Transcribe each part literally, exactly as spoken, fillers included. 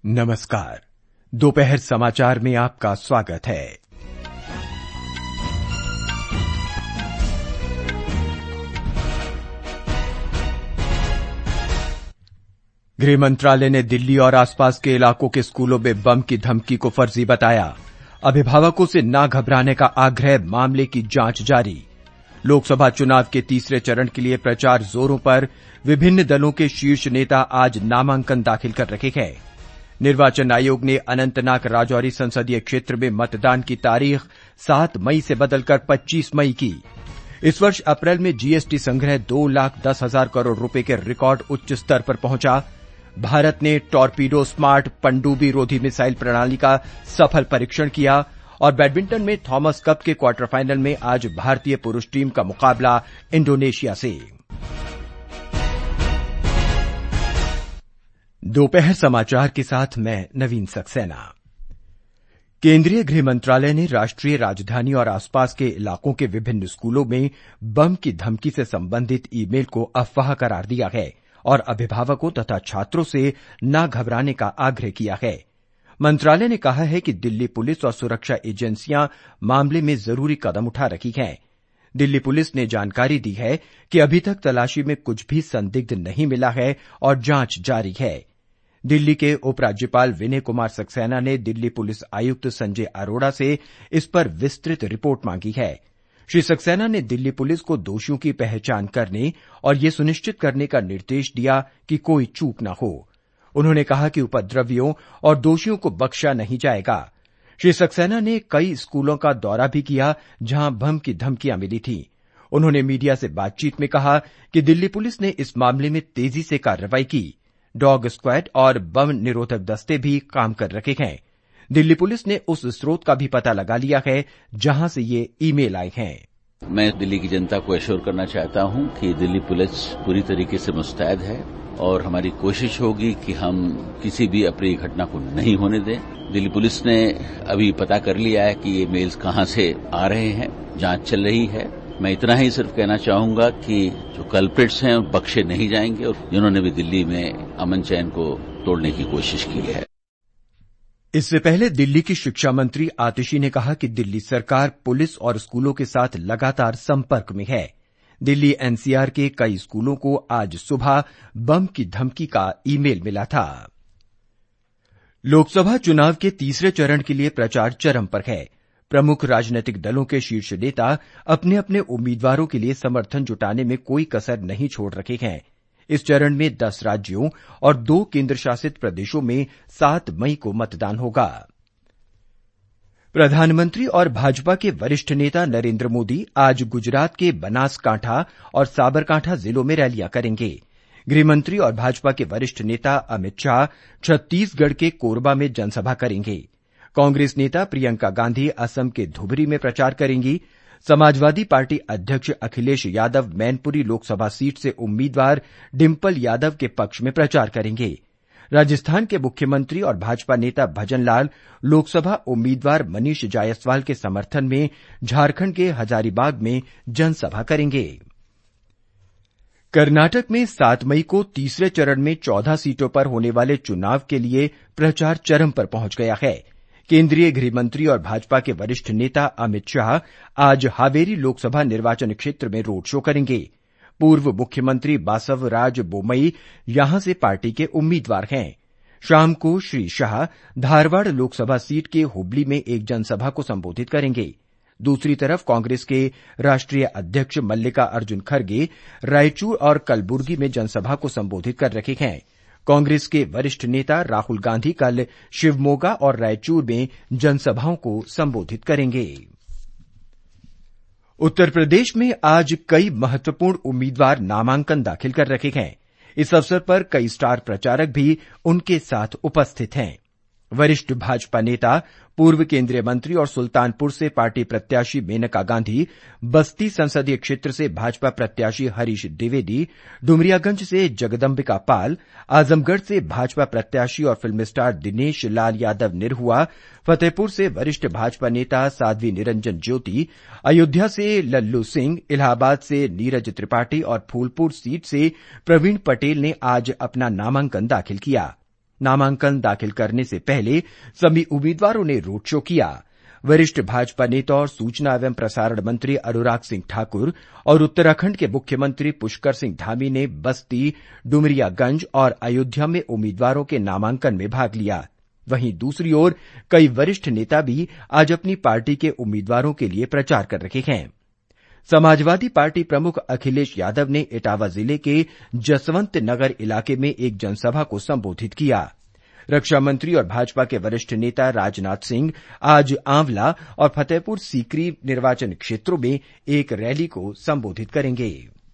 नमस्कार। दोपहर समाचार में आपका स्वागत है। गृह मंत्रालय ने दिल्ली और आसपास के इलाकों के स्कूलों में बम की धमकी को फर्जी बताया। अभिभावकों से न घबराने का आग्रह, मामले की जांच जारी। लोकसभा चुनाव के तीसरे चरण के लिए प्रचार जोरों पर। विभिन्न दलों के शीर्ष नेता आज नामांकन दाखिल कर रहे हैं। निर्वाचन आयोग ने अनंतनाग राजौरी संसदीय क्षेत्र में मतदान की तारीख सात मई से बदलकर पच्चीस मई की। इस वर्ष अप्रैल में जीएसटी संग्रह दो लाख दस हजार करोड़ रुपए के रिकॉर्ड उच्च स्तर पर पहुंचा। भारत ने टॉर्पीडो स्मार्ट पनडुब्बी रोधी मिसाइल प्रणाली का सफल परीक्षण किया। और बैडमिंटन में थॉमस कप के क्वार्टर फाइनल में आज भारतीय पुरुष टीम का मुकाबला इंडोनेशिया से। दोपहर समाचार के साथ मैं नवीन सक्सेना। केंद्रीय गृह मंत्रालय ने राष्ट्रीय राजधानी और आसपास के इलाकों के विभिन्न स्कूलों में बम की धमकी से संबंधित ईमेल को अफवाह करार दिया है और अभिभावकों तथा छात्रों से न घबराने का आग्रह किया है। मंत्रालय ने कहा है कि दिल्ली पुलिस और सुरक्षा एजेंसियां मामले में जरूरी कदम उठा रही हैं। दिल्ली पुलिस ने जानकारी दी है कि अभी तक तलाशी में कुछ भी संदिग्ध नहीं मिला है और जांच जारी है। दिल्ली के उपराज्यपाल विनय कुमार सक्सेना ने दिल्ली पुलिस आयुक्त संजय अरोड़ा से इस पर विस्तृत रिपोर्ट मांगी है। श्री सक्सेना ने दिल्ली पुलिस को दोषियों की पहचान करने और ये सुनिश्चित करने का निर्देश दिया कि कोई चूक न हो। उन्होंने कहा कि उपद्रवियों और दोषियों को बख्शा नहीं जाएगा। श्री सक्सेना ने कई स्कूलों का दौरा भी किया जहां बम की धमकियां मिली थीं। उन्होंने मीडिया से बातचीत में कहा कि दिल्ली पुलिस ने इस मामले में तेजी से कार्रवाई की। डॉग स्क्वाड और बम निरोधक दस्ते भी काम कर रहे हैं। दिल्ली पुलिस ने उस स्रोत का भी पता लगा लिया है जहां से ये ईमेल आए हैं। मैं दिल्ली की जनता को एश्योर करना चाहता हूं कि दिल्ली पुलिस पूरी तरीके से मुस्तैद है और हमारी कोशिश होगी कि हम किसी भी अप्रिय घटना को नहीं होने दें। दिल्ली पुलिस ने अभी पता कर लिया है कि ये मेल्स कहां से आ रहे हैं, जांच चल रही है। मैं इतना ही सिर्फ कहना चाहूंगा कि जो कल्प्रिट्स हैं बख्शे नहीं जाएंगे और जिन्होंने भी दिल्ली में अमन चैन को तोड़ने की कोशिश की है। इससे पहले दिल्ली की शिक्षा मंत्री आतिशी ने कहा कि दिल्ली सरकार पुलिस और स्कूलों के साथ लगातार संपर्क में है। दिल्ली एनसीआर के कई स्कूलों को आज सुबह बम की धमकी का ईमेल मिला था। लोकसभा चुनाव के तीसरे चरण के लिए प्रचार चरम पर है। प्रमुख राजनीतिक दलों के शीर्ष नेता अपने अपने उम्मीदवारों के लिए समर्थन जुटाने में कोई कसर नहीं छोड़ रहे हैं। इस चरण में दस राज्यों और दो केंद्र शासित प्रदेशों में सात मई को मतदान होगा। प्रधानमंत्री और भाजपा के वरिष्ठ नेता नरेंद्र मोदी आज गुजरात के बनासकांठा और साबरकांठा जिलों में रैलियां करेंगे। गृहमंत्री और भाजपा के वरिष्ठ नेता अमित शाह छत्तीसगढ़ के कोरबा में जनसभा करेंगे। कांग्रेस नेता प्रियंका गांधी असम के धुबरी में प्रचार करेंगी। समाजवादी पार्टी अध्यक्ष अखिलेश यादव मैनपुरी लोकसभा सीट से उम्मीदवार डिम्पल यादव के पक्ष में प्रचार करेंगे। राजस्थान के मुख्यमंत्री और भाजपा नेता भजन लाल लोकसभा उम्मीदवार मनीष जायसवाल के समर्थन में झारखंड के हजारीबाग में जनसभा करेंगे। कर्नाटक में सात मई को तीसरे चरण में चौदह सीटों पर होने वाले चुनाव के लिए प्रचार चरम पर पहुंच गया है। केंद्रीय गृहमंत्री और भाजपा के वरिष्ठ नेता अमित शाह आज हावेरी लोकसभा निर्वाचन क्षेत्र में रोड शो करेंगे। पूर्व मुख्यमंत्री बासवराज बोमई यहां से पार्टी के उम्मीदवार हैं। शाम को श्री शाह धारवाड़ लोकसभा सीट के हुबली में एक जनसभा को संबोधित करेंगे। दूसरी तरफ कांग्रेस के राष्ट्रीय अध्यक्ष मल्लिका अर्जुन खड़गे रायचूर और कलबुर्गी में जनसभा को संबोधित कर रहे हैं। कांग्रेस के वरिष्ठ नेता राहुल गांधी कल शिवमोगा और रायचूर में जनसभाओं को संबोधित करेंगे। उत्तर प्रदेश में आज कई महत्वपूर्ण उम्मीदवार नामांकन दाखिल कर रहे हैं। इस अवसर पर कई स्टार प्रचारक भी उनके साथ उपस्थित हैं। वरिष्ठ भाजपा नेता, पूर्व केंद्रीय मंत्री और सुल्तानपुर से पार्टी प्रत्याशी मेनका गांधी, बस्ती संसदीय क्षेत्र से भाजपा प्रत्याशी हरीश द्विवेदी, डुमरियागंज से जगदम्बिका पाल, आजमगढ़ से भाजपा प्रत्याशी और फिल्म स्टार दिनेश लाल यादव निरहुआ, फतेहपुर से वरिष्ठ भाजपा नेता साध्वी निरंजन ज्योति, अयोध्या से लल्लू सिंह, इलाहाबाद से नीरज त्रिपाठी और फूलपुर सीट से प्रवीण पटेल ने आज अपना नामांकन दाखिल किया। नामांकन दाखिल करने से पहले सभी उम्मीदवारों ने रोड शो किया। वरिष्ठ भाजपा नेता और सूचना एवं प्रसारण मंत्री अनुराग सिंह ठाकुर और उत्तराखंड के मुख्यमंत्री पुष्कर सिंह धामी ने बस्ती, डुमरियागंज और अयोध्या में उम्मीदवारों के नामांकन में भाग लिया। वहीं दूसरी ओर कई वरिष्ठ नेता भी आज अपनी पार्टी के उम्मीदवारों के लिए प्रचार कर रहे हैं। समाजवादी पार्टी प्रमुख अखिलेश यादव ने इटावा जिले के जसवंत नगर इलाके में एक जनसभा को संबोधित किया। रक्षा मंत्री और भाजपा के वरिष्ठ नेता राजनाथ सिंह आज आंवला और फतेहपुर सीकरी निर्वाचन क्षेत्रों में एक रैली को संबोधित करेंगे।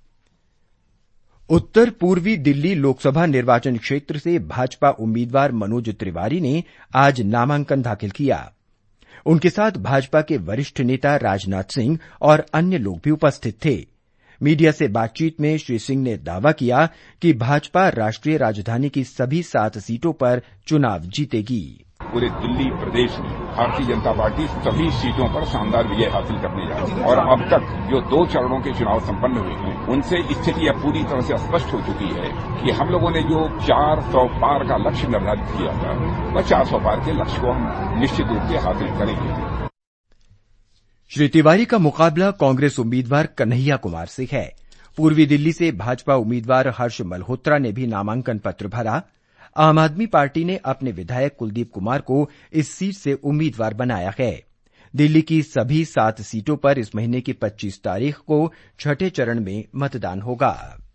उत्तर पूर्वी दिल्ली लोकसभा निर्वाचन क्षेत्र से भाजपा उम्मीदवार मनोज तिवारी ने आज नामांकन दाखिल किया। उनके साथ भाजपा के वरिष्ठ नेता राजनाथ सिंह और अन्य लोग भी उपस्थित थे। मीडिया से बातचीत में श्री सिंह ने दावा किया कि भाजपा राष्ट्रीय राजधानी की सभी सात सीटों पर चुनाव जीतेगी। पूरे दिल्ली प्रदेश में भारतीय जनता पार्टी सभी सीटों पर शानदार विजय हासिल करने जा रही है और अब तक जो दो चरणों के चुनाव संपन्न हुए हैं उनसे स्थिति अब पूरी तरह से स्पष्ट हो चुकी है कि हम लोगों ने जो चार सौ पार का लक्ष्य निर्धारित किया था वह चार सौ पार के लक्ष्य को हम निश्चित रूप से हासिल करेंगे। श्री तिवारी का मुकाबला कांग्रेस उम्मीदवार कन्हैया कुमार से है। पूर्वी दिल्ली से भाजपा उम्मीदवार हर्ष मल्होत्रा ने भी नामांकन पत्र भरा। आम आदमी पार्टी ने अपने विधायक कुलदीप कुमार को इस सीट से उम्मीदवार बनाया है। दिल्ली की सभी सात सीटों पर इस महीने की पच्चीस तारीख को छठे चरण में मतदान होगा।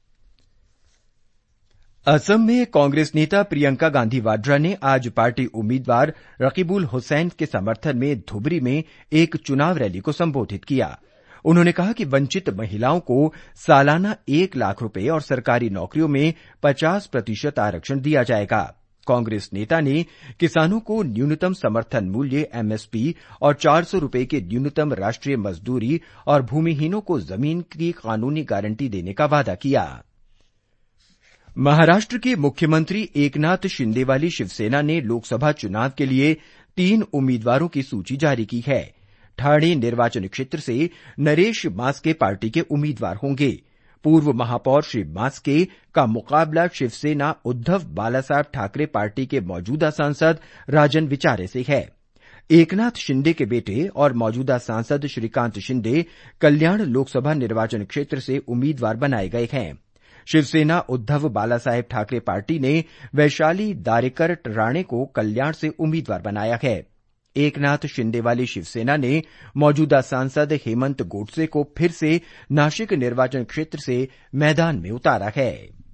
असम में कांग्रेस नेता प्रियंका गांधी वाड्रा ने आज पार्टी उम्मीदवार रकीबुल हुसैन के समर्थन में धुबरी में एक चुनाव रैली को संबोधित किया। उन्होंने कहा कि वंचित महिलाओं को सालाना एक लाख रुपए और सरकारी नौकरियों में पचास प्रतिशत आरक्षण दिया जाएगा। कांग्रेस नेता ने किसानों को न्यूनतम समर्थन मूल्य एमएसपी और चार सौ रुपए के न्यूनतम राष्ट्रीय मजदूरी और भूमिहीनों को जमीन की कानूनी गारंटी देने का वादा किया। महाराष्ट्र के मुख्यमंत्री एकनाथ शिंदे वाली शिवसेना ने लोकसभा चुनाव के लिए तीन उम्मीदवारों की सूची जारी की है। ठाणे निर्वाचन क्षेत्र से नरेश मास्के पार्टी के उम्मीदवार होंगे। पूर्व महापौर श्री मास्के का मुकाबला शिवसेना उद्धव बालासाहेब ठाकरे पार्टी के मौजूदा सांसद राजन विचारे से है। एकनाथ शिंदे के बेटे और मौजूदा सांसद श्रीकांत शिंदे कल्याण लोकसभा निर्वाचन क्षेत्र से उम्मीदवार बनाए गए हैं। शिवसेना उद्धव बालासाहेब ठाकरे पार्टी ने वैशाली दारेकर राणे को कल्याण से उम्मीदवार बनाया है। एकनाथ शिंदे वाली शिवसेना ने मौजूदा सांसद हेमंत गोडसे को फिर से नाशिक निर्वाचन क्षेत्र से मैदान में उतारा है।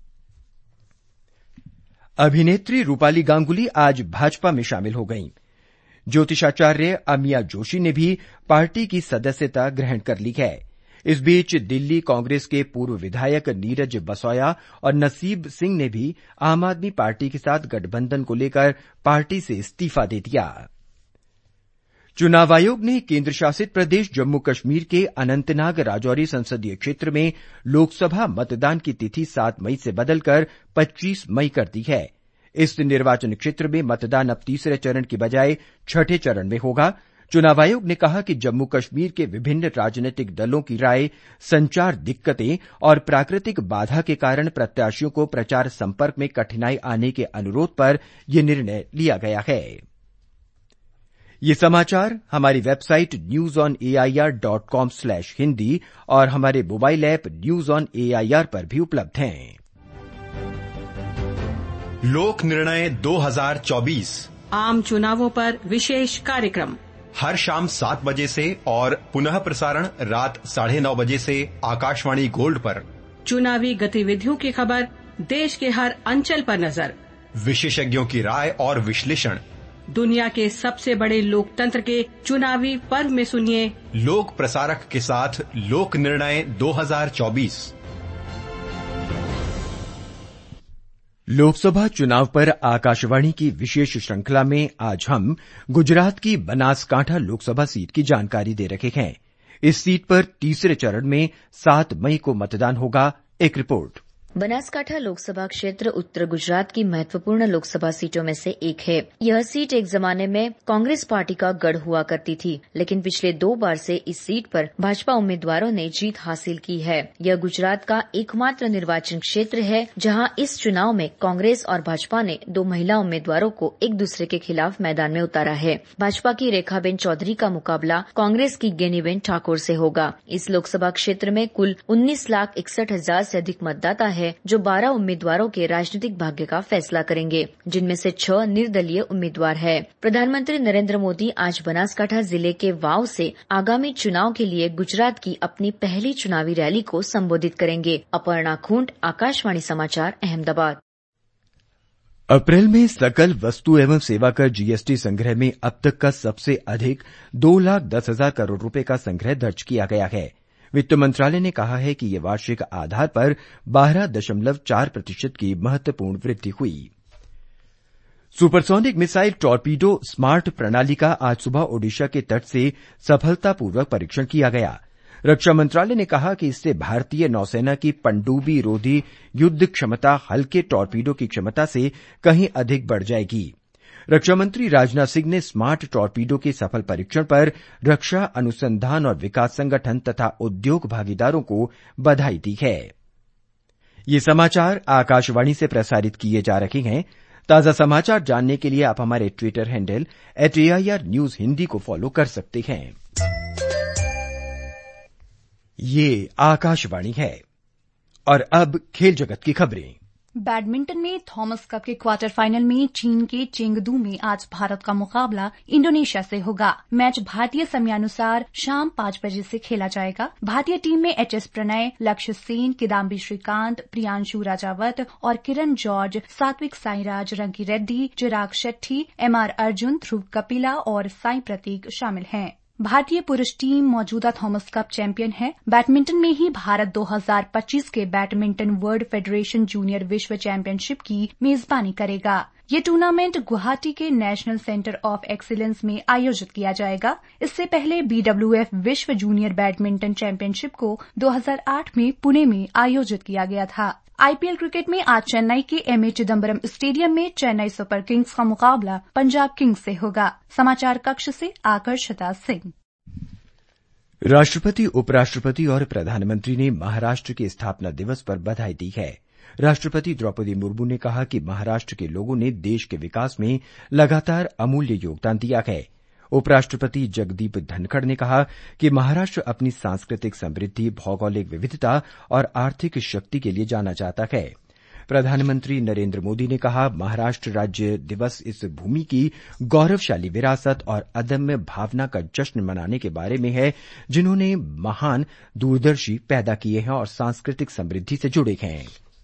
अभिनेत्री रूपाली गांगुली आज भाजपा में शामिल हो गईं। ज्योतिषाचार्य अमिया जोशी ने भी पार्टी की सदस्यता ग्रहण कर ली है। इस बीच दिल्ली कांग्रेस के पूर्व विधायक नीरज बसोया और नसीब सिंह ने भी आम आदमी पार्टी के साथ गठबंधन को लेकर पार्टी से इस्तीफा दे दिया। चुनाव आयोग ने केंद्र शासित प्रदेश जम्मू कश्मीर के अनंतनाग राजौरी संसदीय क्षेत्र में लोकसभा मतदान की तिथि सात मई से बदलकर पच्चीस मई कर दी है। इस निर्वाचन क्षेत्र में मतदान अब तीसरे चरण की बजाय छठे चरण में होगा। चुनाव आयोग ने कहा कि जम्मू कश्मीर के विभिन्न राजनीतिक दलों की राय, संचार दिक्कतें और प्राकृतिक बाधा के कारण प्रत्याशियों को प्रचार संपर्क में कठिनाई आने के अनुरोध पर यह निर्णय लिया गया है। ये समाचार हमारी website news on AIR dot com slash Hindi और हमारे mobile app news on AIR पर भी उपलब्ध हैं। लोक निर्णय दो हज़ार चौबीस आम चुनावों पर विशेष कार्यक्रम हर शाम सात बजे से और पुनः प्रसारण रात साढ़े नौ बजे से आकाशवाणी गोल्ड पर। चुनावी गतिविधियों की खबर, देश के हर अंचल पर नजर, विशेषज्ञों की राय और विश्लेषण। दुनिया के सबसे बड़े लोकतंत्र के चुनावी पर्व में सुनिए लोक प्रसारक के साथ लोक निर्णय दो हज़ार चौबीस। लोकसभा चुनाव पर आकाशवाणी की विशेष श्रृंखला में आज हम गुजरात की बनासकांठा लोकसभा सीट की जानकारी दे रहे हैं। इस सीट पर तीसरे चरण में सात मई को मतदान होगा। एक रिपोर्ट। बनासकांठा लोकसभा क्षेत्र उत्तर गुजरात की महत्वपूर्ण लोकसभा सीटों में से एक है। यह सीट एक जमाने में कांग्रेस पार्टी का गढ़ हुआ करती थी, लेकिन पिछले दो बार से इस सीट पर भाजपा उम्मीदवारों ने जीत हासिल की है। यह गुजरात का एकमात्र निर्वाचन क्षेत्र है जहां इस चुनाव में कांग्रेस और भाजपा ने दो महिला उम्मीदवारों को एक दूसरे के खिलाफ मैदान में उतारा है। भाजपा की रेखाबेन चौधरी का मुकाबला कांग्रेस की गेनीबेन ठाकुर से होगा। इस लोकसभा क्षेत्र में कुल उन्नीस लाख इकसठ हजार से अधिक मतदाता है जो बारह उम्मीदवारों के राजनीतिक भाग्य का फैसला करेंगे, जिनमें से छह निर्दलीय उम्मीदवार है। प्रधानमंत्री नरेंद्र मोदी आज बनासकांठा जिले के वाव से आगामी चुनाव के लिए गुजरात की अपनी पहली चुनावी रैली को संबोधित करेंगे। अपर्णा खूंट, आकाशवाणी समाचार, अहमदाबाद। अप्रैल में सकल वस्तु एवं सेवा कर जीएसटी संग्रह में अब तक का सबसे अधिक दो लाख दस हजार करोड़ रुपए का संग्रह दर्ज किया गया है। वित्त मंत्रालय ने कहा है कि यह वार्षिक आधार पर बारह दशमलव चार प्रतिशत की महत्वपूर्ण वृद्धि हुई। सुपरसोनिक मिसाइल टॉर्पीडो स्मार्ट प्रणाली का आज सुबह ओडिशा के तट से सफलतापूर्वक परीक्षण किया गया। रक्षा मंत्रालय ने कहा कि इससे भारतीय नौसेना की पनडुब्बी रोधी युद्ध क्षमता हल्के टॉर्पीडो की क्षमता से कहीं अधिक बढ़ जाएगी। रक्षा मंत्री राजनाथ सिंह ने स्मार्ट टॉर्पीडो के सफल परीक्षण पर रक्षा अनुसंधान और विकास संगठन तथा उद्योग भागीदारों को बधाई दी है। ये समाचार आकाशवाणी से प्रसारित किए जा रहे हैं। ताजा समाचार जानने के लिए आप हमारे Twitter handle at AIR news Hindi को फॉलो कर सकते हैं। ये आकाशवाणी है और अब खेल जगत की खबरें। बैडमिंटन में थॉमस कप के क्वार्टर फाइनल में चीन के चेंगदू में आज भारत का मुकाबला इंडोनेशिया से होगा। मैच भारतीय समयानुसार शाम पांच बजे से खेला जाएगा। भारतीय टीम में एच एस प्रणय, लक्ष्य सेन, किदाम्बी श्रीकांत, प्रियांशु राजावत और Kiran George, Satwik Sairaj Ranki Reddy, Chirag Shetty, M R Arjun, Dhruv Kapila और साई प्रतीक शामिल हैं। भारतीय पुरुष टीम मौजूदा थॉमस कप चैंपियन है। बैडमिंटन में ही भारत दो हज़ार पच्चीस के बैडमिंटन वर्ल्ड फेडरेशन जूनियर विश्व चैंपियनशिप की मेजबानी करेगा। ये टूर्नामेंट गुवाहाटी के नेशनल सेंटर ऑफ एक्सीलेंस में आयोजित किया जाएगा। इससे पहले बीडब्ल्यूएफ विश्व जूनियर बैडमिंटन चैंपियनशिप को दो हज़ार आठ में पुणे में आयोजित किया गया था। आईपीएल क्रिकेट में आज चेन्नई के एमए चिदम्बरम स्टेडियम में चेन्नई सुपर किंग्स का मुकाबला पंजाब किंग्स से होगा। समाचार कक्ष से आकर्षिता सिंह। राष्ट्रपति, उपराष्ट्रपति और प्रधानमंत्री ने महाराष्ट्र के स्थापना दिवस पर बधाई दी है। राष्ट्रपति द्रौपदी मुर्मू ने कहा कि महाराष्ट्र के लोगों ने देश के विकास में लगातार अमूल्य योगदान दिया है। उपराष्ट्रपति जगदीप धनखड़ ने कहा कि महाराष्ट्र अपनी सांस्कृतिक समृद्धि, भौगोलिक विविधता और आर्थिक शक्ति के लिए जाना जाता है। प्रधानमंत्री नरेंद्र मोदी ने कहा, महाराष्ट्र राज्य दिवस इस भूमि की गौरवशाली विरासत और अदम्य भावना का जश्न मनाने के बारे में है, जिन्होंने महान दूरदर्शी पैदा किए हैं और सांस्कृतिक समृद्धि से जुड़े हैं।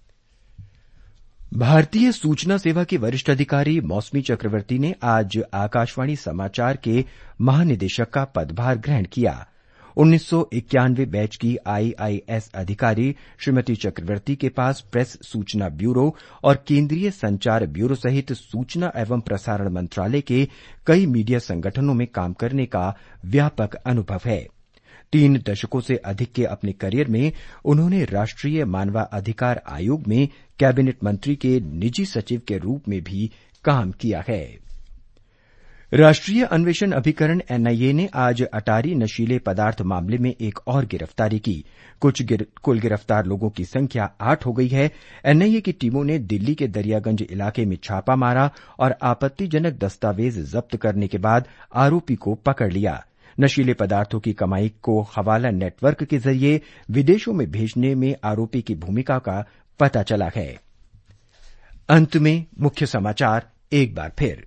भारतीय सूचना सेवा के वरिष्ठ अधिकारी मौसमी चक्रवर्ती ने आज आकाशवाणी समाचार के महानिदेशक का पदभार ग्रहण किया। उन्नीस सौ इक्यानवे बैच की आईआईएस अधिकारी श्रीमती चक्रवर्ती के पास प्रेस सूचना ब्यूरो और केंद्रीय संचार ब्यूरो सहित सूचना एवं प्रसारण मंत्रालय के कई मीडिया संगठनों में काम करने का व्यापक अनुभव है। तीन दशकों से अधिक के अपने करियर में उन्होंने राष्ट्रीय मानवाधिकार आयोग में कैबिनेट मंत्री के निजी सचिव के रूप में भी काम किया है। राष्ट्रीय अन्वेषण अभिकरण एनआईए ने आज अटारी नशीले पदार्थ मामले में एक और गिरफ्तारी की। कुछ गिर, कुल गिरफ्तार लोगों की संख्या आठ हो गई है। एनआईए की टीमों ने दिल्ली के दरियागंज इलाके में छापा मारा और आपत्तिजनक दस्तावेज जब्त करने के बाद आरोपी को पकड़ लिया। नशीले पदार्थों की कमाई को हवाला नेटवर्क के जरिए विदेशों में भेजने में आरोपी की भूमिका का पता चला है। अंत में मुख्य समाचार एक बार फिर।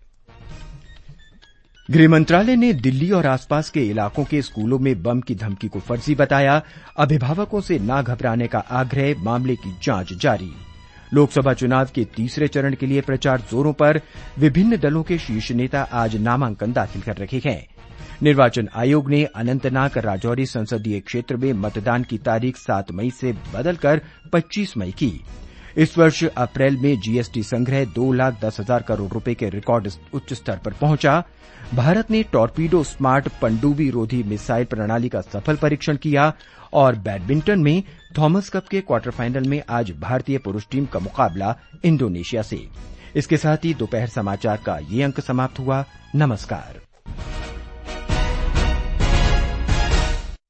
गृह मंत्रालय ने दिल्ली और आसपास के इलाकों के स्कूलों में बम की धमकी को फर्जी बताया। अभिभावकों से न घबराने का आग्रह, मामले की जांच जारी। लोकसभा चुनाव के तीसरे चरण के लिए प्रचार जोरों पर। विभिन्न दलों के शीर्ष नेता आज नामांकन दाखिल कर रहे हैं। निर्वाचन आयोग ने अनंतनाग राजौरी संसदीय क्षेत्र में मतदान की तारीख सात मई से बदलकर पच्चीस मई की। इस वर्ष अप्रैल में जीएसटी संग्रह दो लाख दस हजार करोड़ रुपए के रिकॉर्ड उच्च स्तर पर पहुंचा। भारत ने टॉर्पीडो स्मार्ट पनडुब्बी रोधी मिसाइल प्रणाली का सफल परीक्षण किया और बैडमिंटन में थॉमस कप के क्वार्टर फाइनल में आज भारतीय पुरुष टीम का मुकाबला इंडोनेशिया से। इसके साथ ही दोपहर समाचार का ये अंक समाप्त हुआ। नमस्कार।